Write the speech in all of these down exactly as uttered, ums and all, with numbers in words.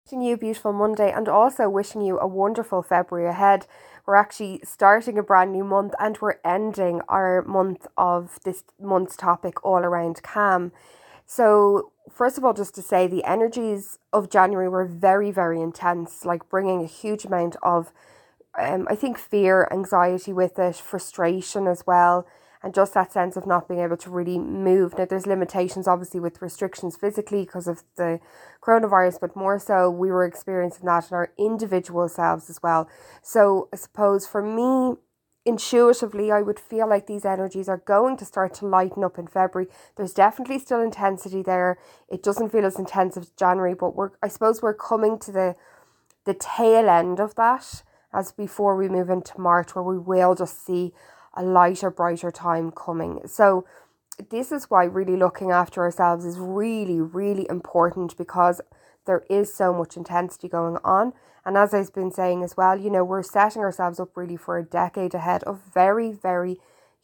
Wishing you a beautiful Monday and also wishing you a wonderful February ahead. We're actually starting a brand new month and we're ending our month of this month's topic all around calm. So, first of all, just to say the energies of January were very, very intense, like bringing a huge amount of um, I think fear, anxiety with it, frustration as well, and just that sense of not being able to really move. Now, there's limitations obviously with restrictions physically because of the coronavirus, but more so we were experiencing that in our individual selves as well. So, I suppose for me, intuitively, I would feel like these energies are going to start to lighten up in February. There's definitely still intensity there. It doesn't feel as intense as January, but we're I suppose we're coming to the the tail end of that as before we move into March, where we will just see a lighter, brighter time coming. So this is why really looking after ourselves is really, really important, because there is so much intensity going on. And as I've been saying as well, you know, we're setting ourselves up really for a decade ahead of very, very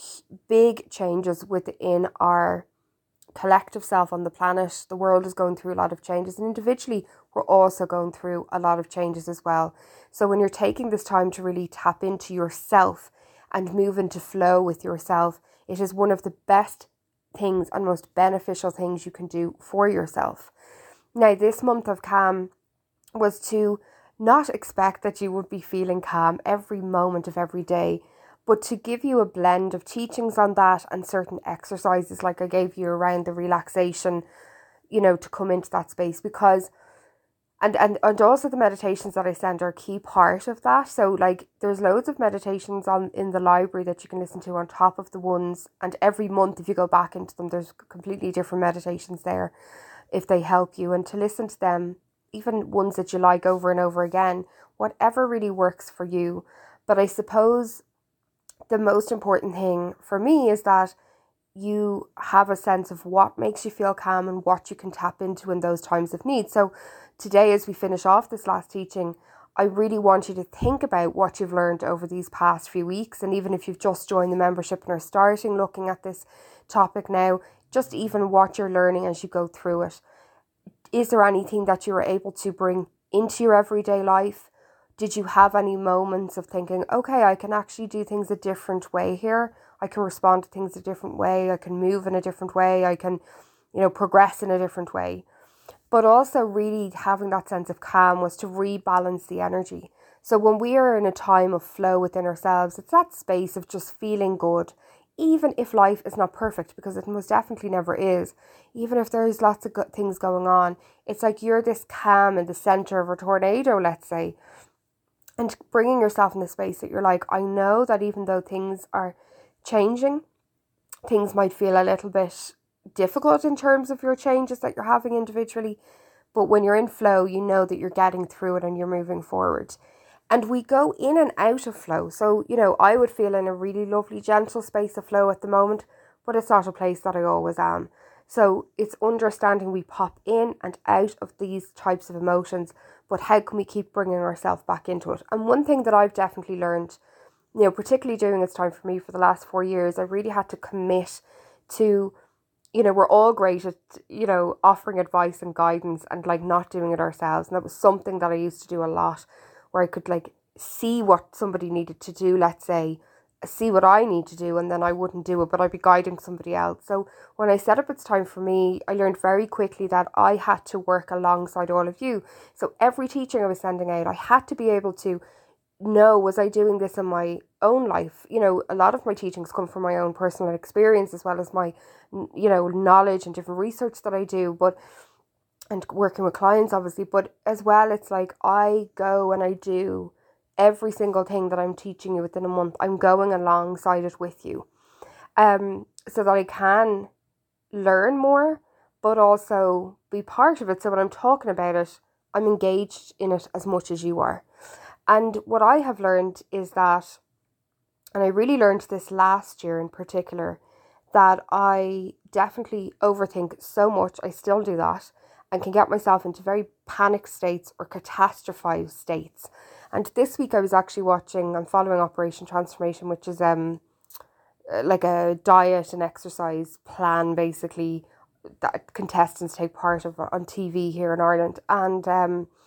big changes within our collective self on the planet. The world is going through a lot of changes, and individually we're also going through a lot of changes as well. So when you're taking this time to really tap into yourself and move into flow with yourself, it is one of the best things and most beneficial things you can do for yourself. Now, this month of calm was to not expect that you would be feeling calm every moment of every day, but to give you a blend of teachings on that and certain exercises like I gave you around the relaxation, you know, to come into that space. Because and, and and also the meditations that I send are a key part of that. So like there's loads of meditations on in the library that you can listen to on top of the ones, and every month if you go back into them there's completely different meditations there if they help you, and to listen to them, even ones that you like over and over again, whatever really works for you. But I suppose the most important thing for me is that you have a sense of what makes you feel calm and what you can tap into in those times of need. So today, as we finish off this last teaching, I really want you to think about what you've learned over these past few weeks. And even if you've just joined the membership and are starting looking at this topic now, just even what you're learning as you go through it. Is there anything that you were able to bring into your everyday life? Did you have any moments of thinking, okay, I can actually do things a different way here. I can respond to things a different way. I can move in a different way. I can, you know, progress in a different way. But also really having that sense of calm was to rebalance the energy. So when we are in a time of flow within ourselves, it's that space of just feeling good, even if life is not perfect, because it most definitely never is. Even if there's lots of good things going on, it's like you're this calm in the center of a tornado, let's say, and bringing yourself in the space that you're like, I know that even though things are changing, things might feel a little bit difficult in terms of your changes that you're having individually, but when you're in flow, you know that you're getting through it and you're moving forward. And we go in and out of flow. So, you know, I would feel in a really lovely, gentle space of flow at the moment, but it's not a place that I always am. So it's understanding we pop in and out of these types of emotions, but how can we keep bringing ourselves back into it? And one thing that I've definitely learned, you know, particularly during this time for me for the last four years, I really had to commit to, you know, we're all great at, you know, offering advice and guidance and like not doing it ourselves. And that was something that I used to do a lot, where I could like see what somebody needed to do, let's say, see what I need to do, and then I wouldn't do it, but I'd be guiding somebody else. So when I set up It's Time for Me, I learned very quickly that I had to work alongside all of you. So every teaching I was sending out, I had to be able to know, was I doing this in my own life? You know, a lot of my teachings come from my own personal experience as well as my, you know, knowledge and different research that I do, but and working with clients obviously, but as well it's like I go and I do every single thing that I'm teaching you within a month. I'm going alongside it with you, um so that I can learn more but also be part of it. So when I'm talking about it, I'm engaged in it as much as you are. And what I have learned is that, and I really learned this last year in particular, that I definitely overthink so much. I still do that and can get myself into very panic states or catastrophized states. And this week I was actually watching, I'm following Operation Transformation, which is um like a diet and exercise plan basically that contestants take part of on T V here in Ireland. And um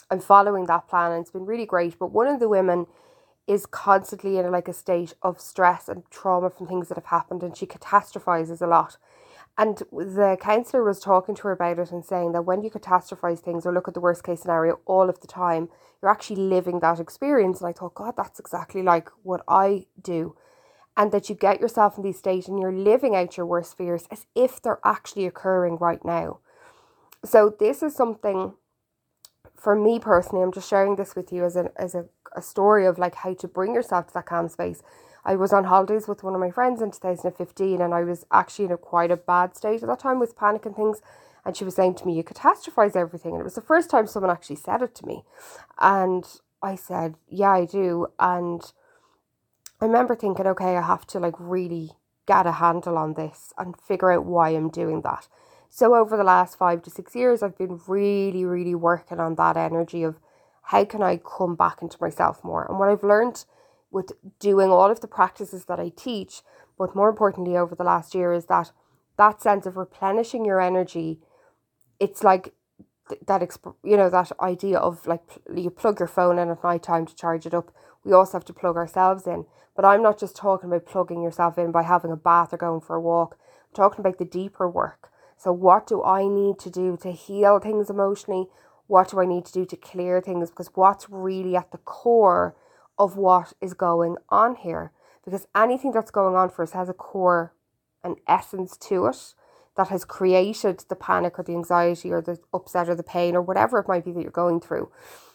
I'm following that plan and it's been really great. But one of the women is constantly in like a state of stress and trauma from things that have happened, and she catastrophizes a lot. And the counsellor was talking to her about it and saying that when you catastrophize things or look at the worst case scenario all of the time, you're actually living that experience. And I thought, God, that's exactly like what I do. And that you get yourself in these states and you're living out your worst fears as if they're actually occurring right now. So this is something, for me personally, I'm just sharing this with you as a as a, a story of like how to bring yourself to that calm space. I was on holidays with one of my friends in two thousand fifteen, and I was actually in a quite a bad state at that time with panic and things. And she was saying to me, you catastrophize everything. And it was the first time someone actually said it to me. And I said, yeah, I do. And I remember thinking, okay, I have to like really get a handle on this and figure out why I'm doing that. So over the last five to six years, I've been really, really working on that energy of how can I come back into myself more. And what I've learned with doing all of the practices that I teach, but more importantly over the last year, is that that sense of replenishing your energy, it's like that, exp- you know, that idea of like you plug your phone in at night time to charge it up. We also have to plug ourselves in. But I'm not just talking about plugging yourself in by having a bath or going for a walk. I'm talking about the deeper work. So what do I need to do to heal things emotionally? What do I need to do to clear things? Because what's really at the core of what is going on here? Because anything that's going on for us has a core, an essence to it that has created the panic or the anxiety or the upset or the pain or whatever it might be that you're going through.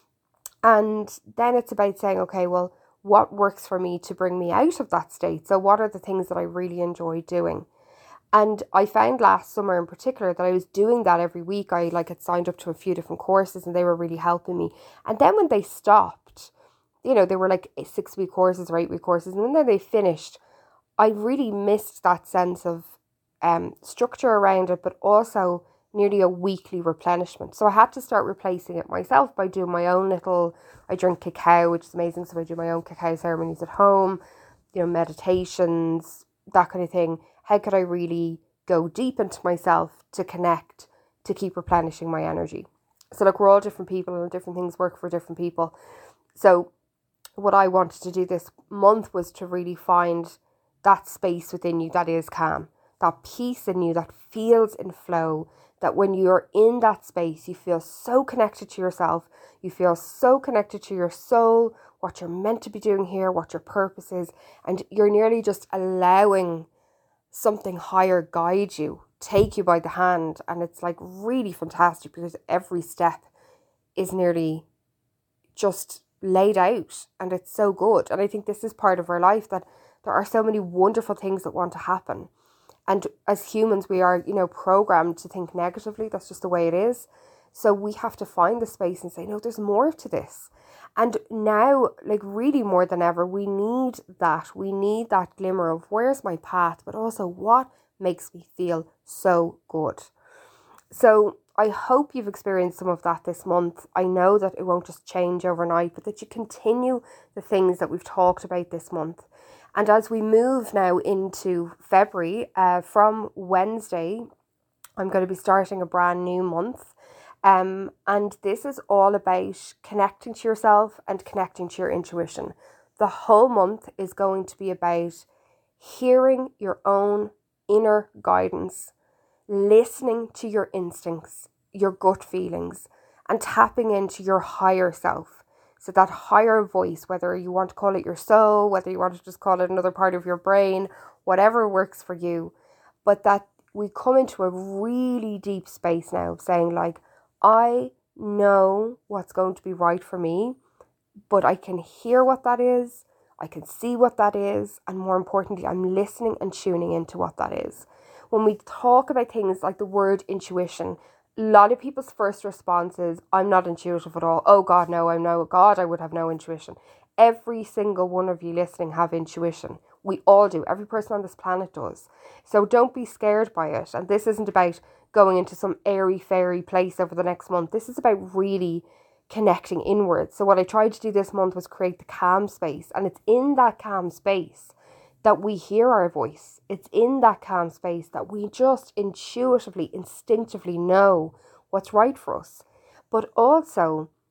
And then it's about saying, okay, well, what works for me to bring me out of that state? So what are the things that I really enjoy doing? And I found last summer in particular that I was doing that every week. I like had signed up to a few different courses and they were really helping me. And then when they stopped, you know, they were like six week courses or eight week courses, and then they finished, I really missed that sense of um, structure around it, but also nearly a weekly replenishment. So I had to start replacing it myself by doing my own little, I drink cacao, which is amazing. So I do my own cacao ceremonies at home, you know, meditations, that kind of thing. How could I really go deep into myself to connect, to keep replenishing my energy? So look, we're all different people and different things work for different people. So what I wanted to do this month was to really find that space within you that is calm, that peace in you that feels in flow, that when you're in that space, you feel so connected to yourself, you feel so connected to your soul, what you're meant to be doing here, what your purpose is, and you're nearly just allowing something higher guide you, take you by the hand. And it's like really fantastic because every step is nearly just laid out and it's so good. And I think this is part of our life, that there are so many wonderful things that want to happen. And as humans, we are, you know, programmed to think negatively. That's just the way it is. So we have to find the space and say, no, there's more to this. And now, like really more than ever, we need that. We need that glimmer of where's my path, but also what makes me feel so good. So I hope you've experienced some of that this month. I know that it won't just change overnight, but that you continue the things that we've talked about this month. And as we move now into February, uh, from Wednesday, I'm going to be starting a brand new month. Um, and this is all about connecting to yourself and connecting to your intuition. The whole month is going to be about hearing your own inner guidance, listening to your instincts, your gut feelings, and tapping into your higher self. So that higher voice, whether you want to call it your soul, whether you want to just call it another part of your brain, whatever works for you, but that we come into a really deep space now of saying like, I know what's going to be right for me, but I can hear what that is, I can see what that is, and more importantly, I'm listening and tuning into what that is. When we talk about things like the word intuition, a lot of people's first response is, I'm not intuitive at all. Oh God, no, I'm no God, I would have no intuition. Every single one of you listening have intuition. We all do. Every person on this planet does. So don't be scared by it. And this isn't about going into some airy fairy place over the next month. This is about really connecting inwards. So what I tried to do this month was create the calm space. And it's in that calm space that we hear our voice. It's in that calm space that we just intuitively, instinctively know what's right for us. But also,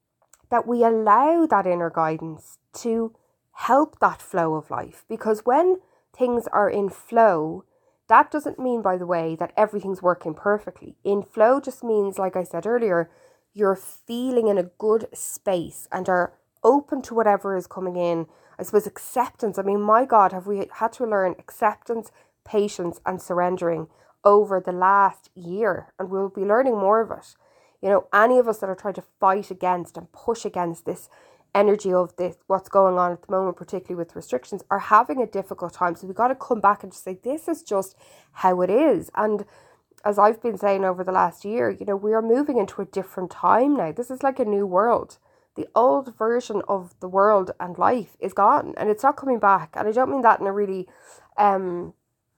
that we allow that inner guidance to help that flow of life. Because when things are in flow, that doesn't mean, by the way, that everything's working perfectly. In flow just means, like I said earlier, you're feeling in a good space and are open to whatever is coming in. I suppose acceptance. I mean, my God, have we had to learn acceptance, patience, and surrendering over the last year? And we'll be learning more of it. You know, any of us that are trying to fight against and push against this energy of this, what's going on at the moment, particularly with restrictions, are having a difficult time. So we got to come back and just say, this is just how it is. And as I've been saying over the last year, you know, we are moving into a different time now. This is like a new world. The old version of the world and life is gone and it's not coming back. And I don't mean that in a really um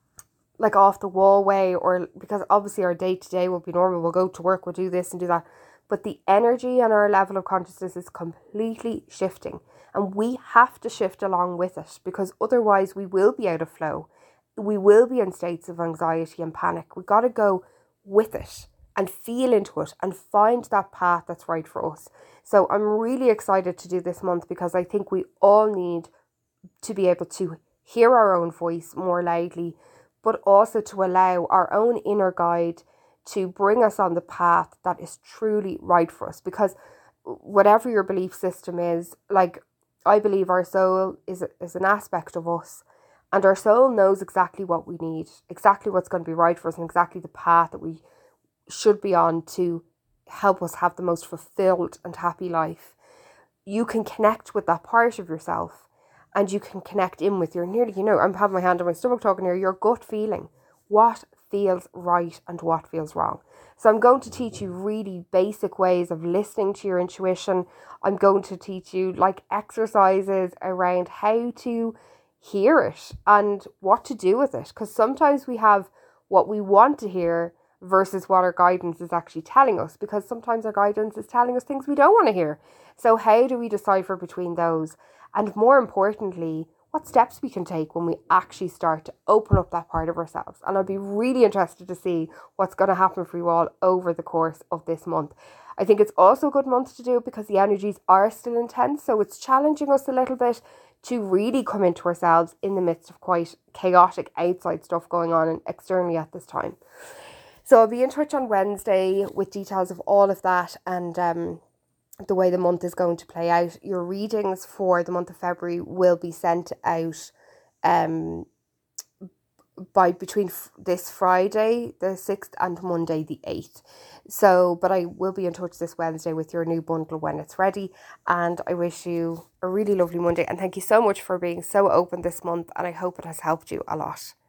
like off the wall way, or because obviously our day to day will be normal. We'll go to work, we'll do this and do that. But the energy and our level of consciousness is completely shifting. And we have to shift along with it, because otherwise we will be out of flow. We will be in states of anxiety and panic. We got to go with it and feel into it and find that path that's right for us. So I'm really excited to do this month, because I think we all need to be able to hear our own voice more loudly, but also to allow our own inner guide to bring us on the path that is truly right for us. Because whatever your belief system is, like, I believe our soul is, is an aspect of us, and our soul knows exactly what we need, exactly what's going to be right for us, and exactly the path that we should be on to help us have the most fulfilled and happy life. You can connect with that part of yourself, and you can connect in with your nearly, you know, I'm having my hand on my stomach talking here, your gut feeling. What feels right and what feels wrong. So I'm going to teach you really basic ways of listening to your intuition. I'm going to teach you like exercises around how to hear it and what to do with it. Because sometimes we have what we want to hear versus what our guidance is actually telling us, because sometimes our guidance is telling us things we don't want to hear. So how do we decipher between those? And more importantly, what steps we can take when we actually start to open up that part of ourselves. And I'll be really interested to see what's going to happen for you all over the course of this month. I think it's also a good month to do it because the energies are still intense. So it's challenging us a little bit to really come into ourselves in the midst of quite chaotic outside stuff going on and externally at this time. So I'll be in touch on Wednesday with details of all of that and um, the way the month is going to play out. Your readings for the month of February will be sent out um, by between f- this Friday, the sixth, and Monday, the eighth. So, but I will be in touch this Wednesday with your new bundle when it's ready. And I wish you a really lovely Monday. And thank you so much for being so open this month. And I hope it has helped you a lot.